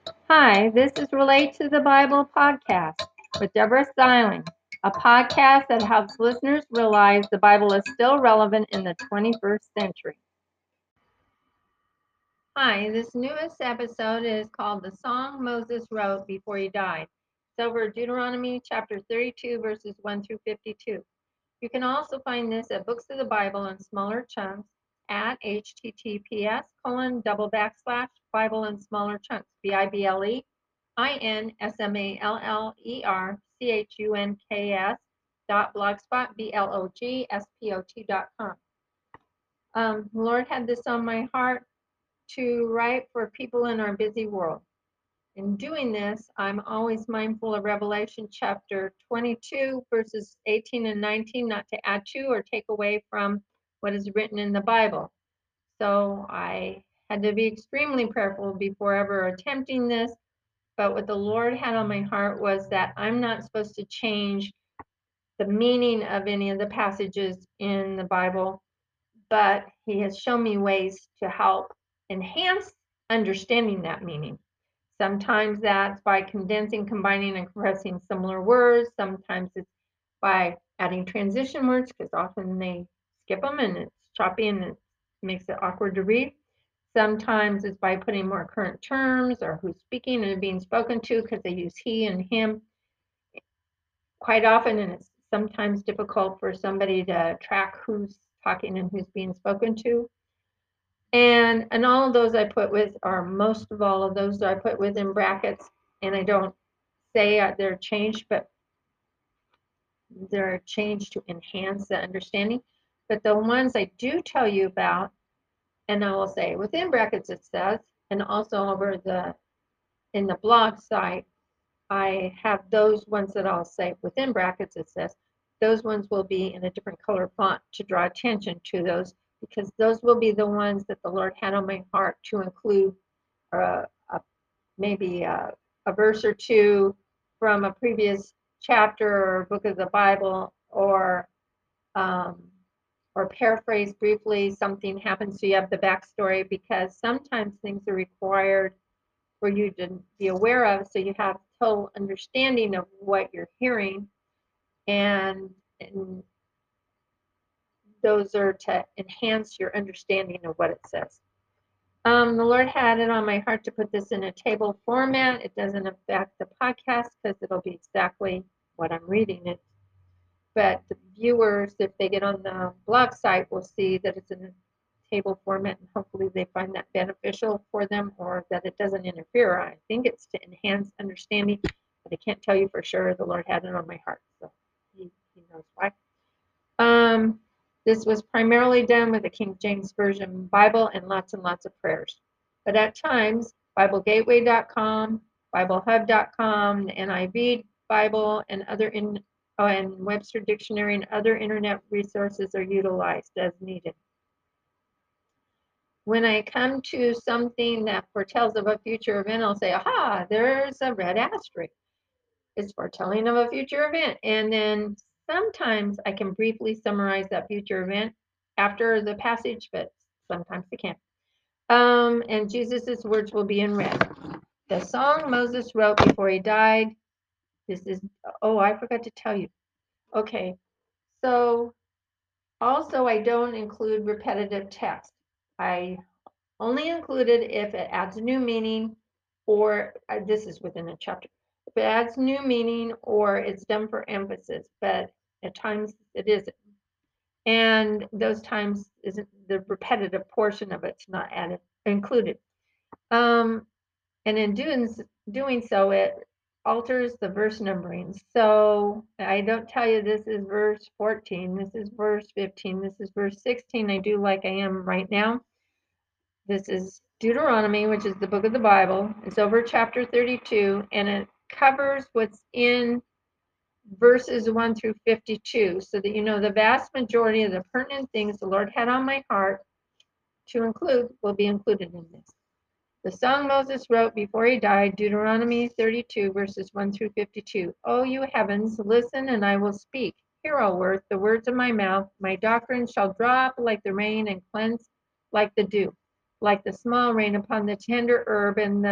Hi, this is Relate to the Bible podcast with Deborah Styling, a podcast that helps listeners realize the Bible is still relevant in the 21st century. Hi, this newest episode is called The Song Moses Wrote Before He Died. It's over Deuteronomy chapter 32, verses 1 through 52. You can also find this at Books of the Bible in smaller chunks at https://Bible in smaller chunks, BibleInsmallerchunks.blogspot.com. The Lord had this on my heart to write for people in our busy world. In doing this, I'm always mindful of Revelation chapter 22, verses 18 and 19, not to add to or take away from what is written in the Bible. So I had to be extremely prayerful before ever attempting this. But what the Lord had on my heart was that I'm not supposed to change the meaning of any of the passages in the Bible, but He has shown me ways to help enhance understanding that meaning. Sometimes that's by condensing, combining, and compressing similar words. Sometimes it's by adding transition words because often they skip them and it's choppy and it makes it awkward to read. Sometimes it's by putting more current terms or who's speaking and being spoken to because they use he and him quite often, and it's sometimes difficult for somebody to track who's talking and who's being spoken to. And all of those I put with, or most of all of those I put within brackets, and I don't say they're changed, but they're changed to enhance the understanding. But the ones I do tell you about, and I will say within brackets it says, and also over in the blog site, I have those ones that I'll say within brackets it says, those ones will be in a different color font to draw attention to those, because those will be the ones that the Lord had on my heart to include maybe a verse or two from a previous chapter or book of the Bible, um, or paraphrase briefly something happens so you have the backstory, because sometimes things are required for you to be aware of so you have total understanding of what you're hearing, and those are to enhance your understanding of what it says. The Lord had it on my heart to put this in a table format. It doesn't affect the podcast because it'll be exactly what I'm reading it. But the viewers, if they get on the blog site, will see that it's in a table format, and hopefully they find that beneficial for them, or that it doesn't interfere. I think it's to enhance understanding, but I can't tell you for sure. The Lord had it on my heart, so He knows why. This was primarily done with the King James Version Bible and lots of prayers. But at times, BibleGateway.com, BibleHub.com, the NIV Bible, and and Webster Dictionary and other internet resources are utilized as needed. When I come to something that foretells of a future event, I'll say, aha, there's a red asterisk. It's foretelling of a future event. And then sometimes I can briefly summarize that future event after the passage, but sometimes I can't. And Jesus's words will be in red. The song Moses wrote before he died. This is, oh, I forgot to tell you. Okay, so also I don't include repetitive text. I only include it if it adds a new meaning, or this is within a chapter. If it adds new meaning or it's done for emphasis, but at times it isn't. And those times isn't the repetitive portion of it's not included. And in doing so, it alters the verse numbering. So I don't tell you this is verse 14, this is verse 15, this is verse 16. I do like I am right now. This is Deuteronomy, which is the book of the Bible. It's over chapter 32, and it covers what's in verses 1 through 52, so that you know the vast majority of the pertinent things the Lord had on my heart to include will be included in this. The song Moses wrote before he died, Deuteronomy 32, verses 1 through 52. O you heavens, listen and I will speak. Hear, O earth, the words of my mouth. My doctrine shall drop like the rain and cleanse like the dew, like the small rain upon the tender herb and the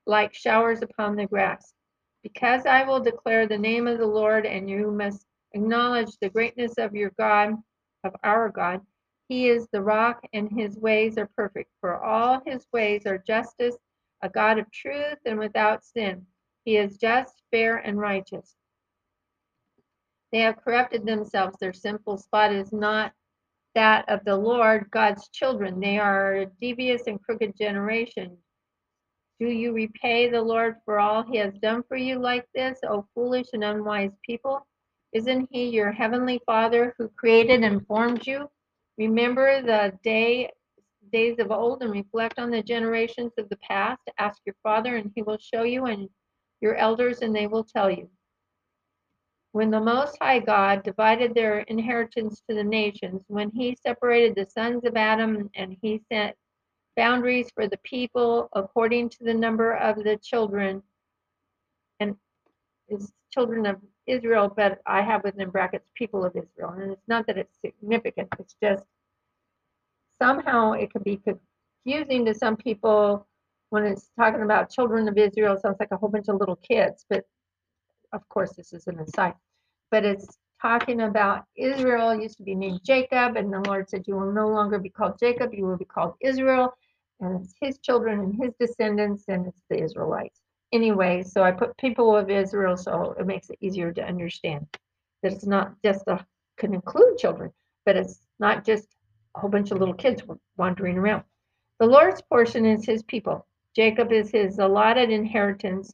like showers upon the grass. Because I will declare the name of the Lord, and you must acknowledge the greatness of your God, of our God. He is the rock, and his ways are perfect. For all his ways are justice, a God of truth and without sin. He is just, fair, and righteous. They have corrupted themselves. Their sinful spot is not that of the Lord, God's children. They are a devious and crooked generation. Do you repay the Lord for all he has done for you like this, O foolish and unwise people? Isn't he your heavenly Father who created and formed you? Remember the days of old and reflect on the generations of the past. Ask your father and he will show you, and your elders and they will tell you. When the Most High God divided their inheritance to the nations, when he separated the sons of Adam and he set boundaries for the people according to the number of the children, and it's children of Israel, but I have within brackets people of Israel. And it's not that it's significant, it's just somehow it could be confusing to some people when it's talking about children of Israel. It sounds like a whole bunch of little kids, but of course, this is an aside. But it's talking about Israel used to be named Jacob, and the Lord said, you will no longer be called Jacob, you will be called Israel, and it's his children and his descendants, and it's the Israelites. Anyway, so I put people of Israel so it makes it easier to understand that it's not just can include children, but it's not just a whole bunch of little kids wandering around. The Lord's portion is his people. Jacob is his allotted inheritance.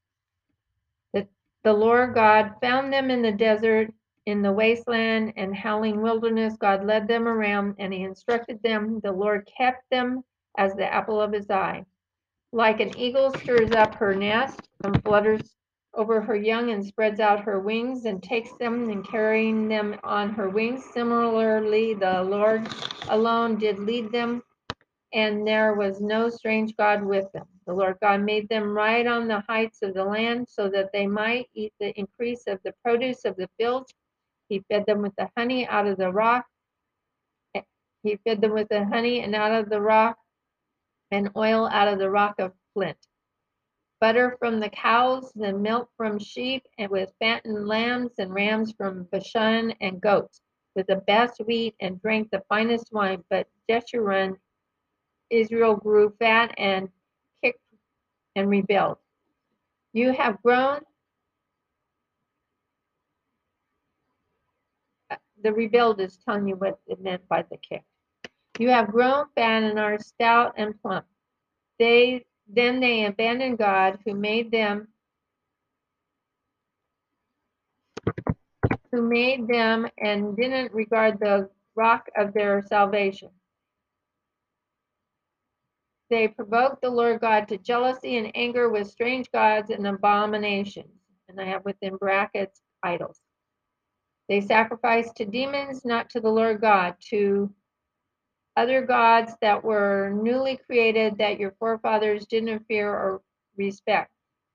The Lord God found them in the desert, in the wasteland and howling wilderness. God led them around and he instructed them. The Lord kept them as the apple of his eye. Like an eagle stirs up her nest and flutters over her young and spreads out her wings and takes them and carrying them on her wings. Similarly, the Lord alone did lead them, and there was no strange God with them. The Lord God made them ride on the heights of the land so that they might eat the increase of the produce of the fields. He fed them with the honey out of the rock. He fed them with the honey and out of the rock, and oil out of the rock of flint. Butter from the cows, and milk from sheep, and with fattened lambs and rams from Bashan and goats, with the best wheat, and drank the finest wine. But Jeshurun, Israel grew fat and kicked and rebelled. You have grown, the rebelled is telling you what it meant by the kick. You have grown fat and are stout and plump. Then they abandoned God who made them and didn't regard the rock of their salvation. They provoked the Lord God to jealousy and anger with strange gods and abominations. And I have within brackets idols. They sacrificed to demons, not to the Lord God, to other gods that were newly created that your forefathers didn't fear or respect.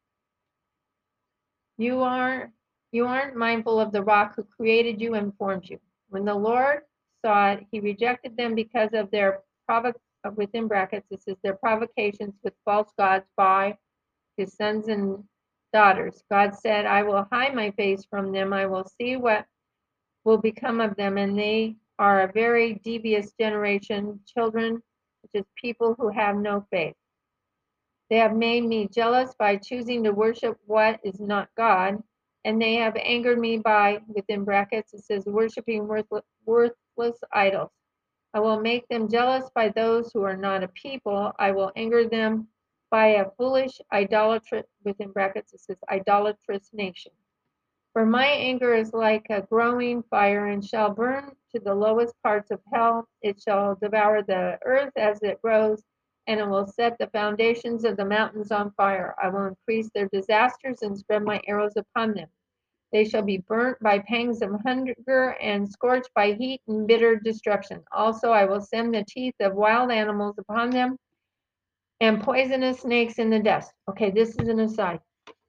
You aren't mindful of the rock who created you and formed you. When the Lord saw it, he rejected them because of their within brackets, this is their provocations with false gods by his sons and daughters. God said, I will hide my face from them. I will see what will become of them, and they are a very devious generation, children, which is people who have no faith. They have made me jealous by choosing to worship what is not God, and they have angered me by, within brackets, it says, worshiping worthless idols. I will make them jealous by those who are not a people. I will anger them by a foolish idolatrous, within brackets, it says, idolatrous nation. For my anger is like a growing fire and shall burn to the lowest parts of hell. It shall devour the earth as it grows, and it will set the foundations of the mountains on fire. I will increase their disasters and spread my arrows upon them. They shall be burnt by pangs of hunger and scorched by heat and bitter destruction. Also, I will send the teeth of wild animals upon them and poisonous snakes in the dust. Okay, this is an aside.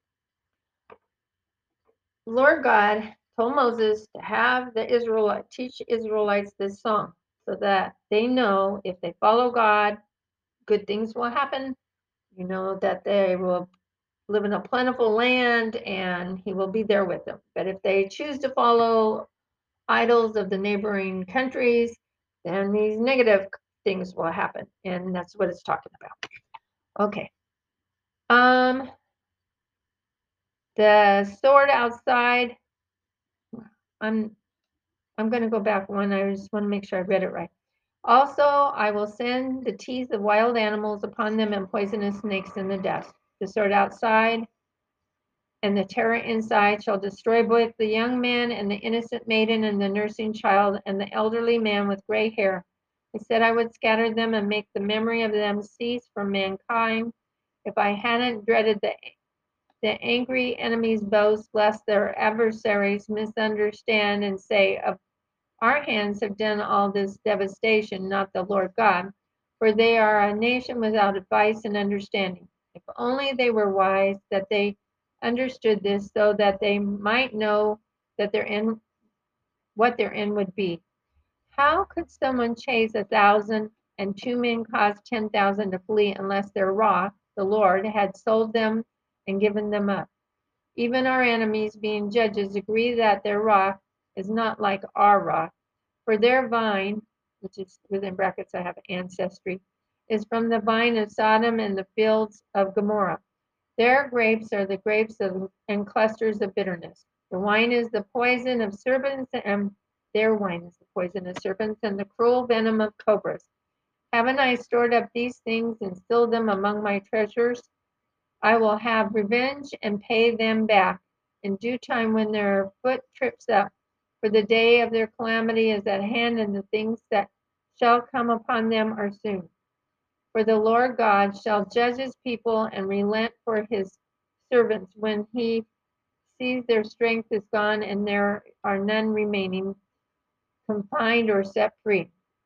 Lord God told Moses to have the teach Israelites this song so that they know if they follow God, good things will happen. that they will live in a plentiful land and he will be there with them. But if they choose to follow idols of the neighboring countries, then these negative things will happen. And that's what it's talking about. Okay. The sword outside, I'm I'm going to go back one. I just want to make sure I read it right. Also, I will send the teeth of wild animals upon them and poisonous snakes in the dust. The sword outside and the terror inside shall destroy both the young man and the innocent maiden and the nursing child and the elderly man with gray hair. I said I would scatter them and make the memory of them cease from mankind if I hadn't dreaded the angry enemy's boast, lest their adversaries misunderstand and say, of our hands have done all this devastation, not the Lord God, for they are a nation without advice and understanding. If only they were wise, that they understood this, so that they might know that their end, what their end would be. How could someone chase 1,000 and two men cause 10,000 to flee unless their Ra, the Lord, had sold them and given them up? Even our enemies, being judges, agree that their rock is not like our rock, for their vine, which is within brackets, I have ancestry, is from the vine of Sodom and the fields of Gomorrah. Their grapes are the grapes of and clusters of bitterness. The wine is the poison of serpents, and their wine is the poison of serpents and the cruel venom of cobras. Haven't I stored up these things and sealed them among my treasures? I will have revenge and pay them back in due time when their foot trips up. For the day of their calamity is at hand, and the things that shall come upon them are soon. For the Lord God shall judge his people and relent for his servants when he sees their strength is gone and there are none remaining, confined or set free.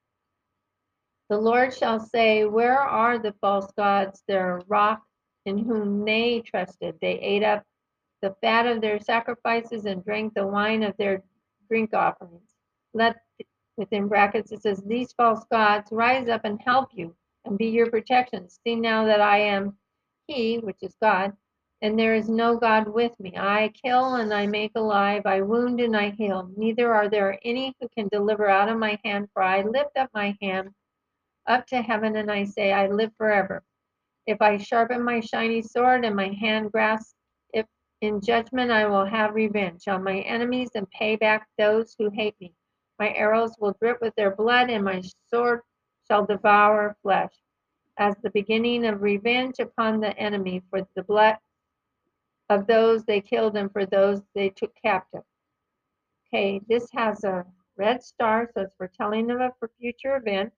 The Lord shall say, where are the false gods, their rock in whom they trusted? They ate up the fat of their sacrifices and drank the wine of their drink offerings. Let, within brackets, it says, these false gods rise up and help you and be your protection. See now that I am He, which is God, and there is no God with me. I kill and I make alive, I wound and I heal. Neither are there any who can deliver out of my hand, for I lift up my hand up to heaven and I say, I live forever. If I sharpen my shiny sword and my hand grasps it in judgment, I will have revenge on my enemies and pay back those who hate me. My arrows will drip with their blood, and my sword shall devour flesh, as the beginning of revenge upon the enemy for the blood of those they killed and for those they took captive. Okay, this has a red star, so it's foretelling of a future event.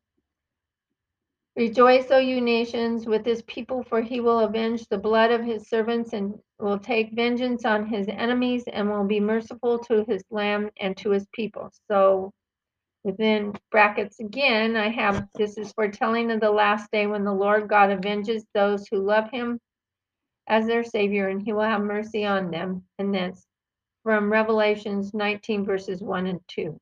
Rejoice, O you nations, with his people, for he will avenge the blood of his servants and will take vengeance on his enemies and will be merciful to his land and to his people. So within brackets again, I have this is foretelling of the last day when the Lord God avenges those who love him as their Savior, and he will have mercy on them. And that's from Revelations 19, verses 1 and 2.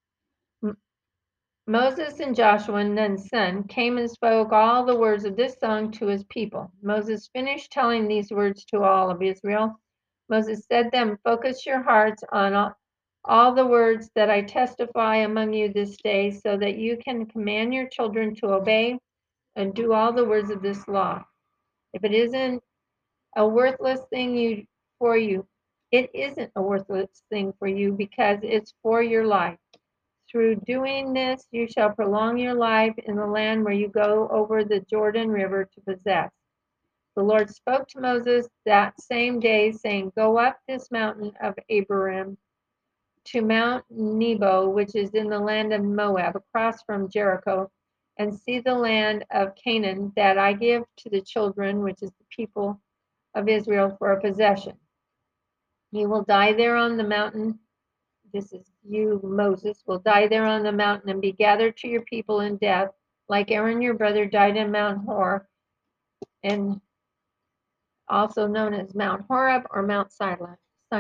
Moses and Joshua, Nun's son, came and spoke all the words of this song to his people. Moses finished telling these words to all of Israel. Moses said them, focus your hearts on all the words that I testify among you this day, so that you can command your children to obey and do all the words of this law. If it isn't a worthless thing for you, it isn't a worthless thing for you because it's for your life. Through doing this, you shall prolong your life in the land where you go over the Jordan River to possess. The Lord spoke to Moses that same day, saying, go up this mountain of Abarim to Mount Nebo, which is in the land of Moab, across from Jericho, and see the land of Canaan that I give to the children, which is the people of Israel, for a possession. You will die there on the mountain. This is you, Moses, will die there on the mountain and be gathered to your people in death, like Aaron your brother died in Mount Hor, and also known as Mount Horeb or Mount Sinai.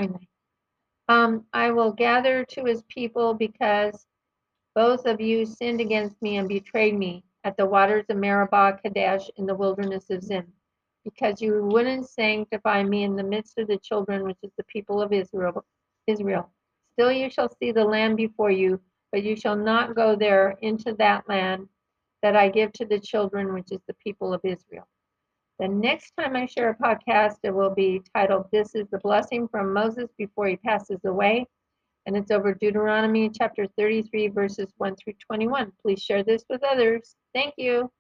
I will gather to his people because both of you sinned against me and betrayed me at the waters of Meribah Kadesh in the wilderness of Zin. because you wouldn't sanctify me in the midst of the children, which is the people of Israel. Still you shall see the land before you, but you shall not go there into that land that I give to the children, which is the people of Israel. The next time I share a podcast, it will be titled, This is the Blessing from Moses Before He Passes Away. And it's over Deuteronomy chapter 33, verses 1 through 21. Please share this with others. Thank you.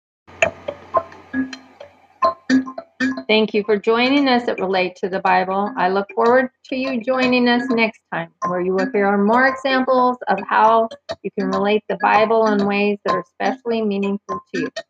Thank you for joining us at Relate to the Bible. I look forward to you joining us next time, where you will hear more examples of how you can relate the Bible in ways that are especially meaningful to you.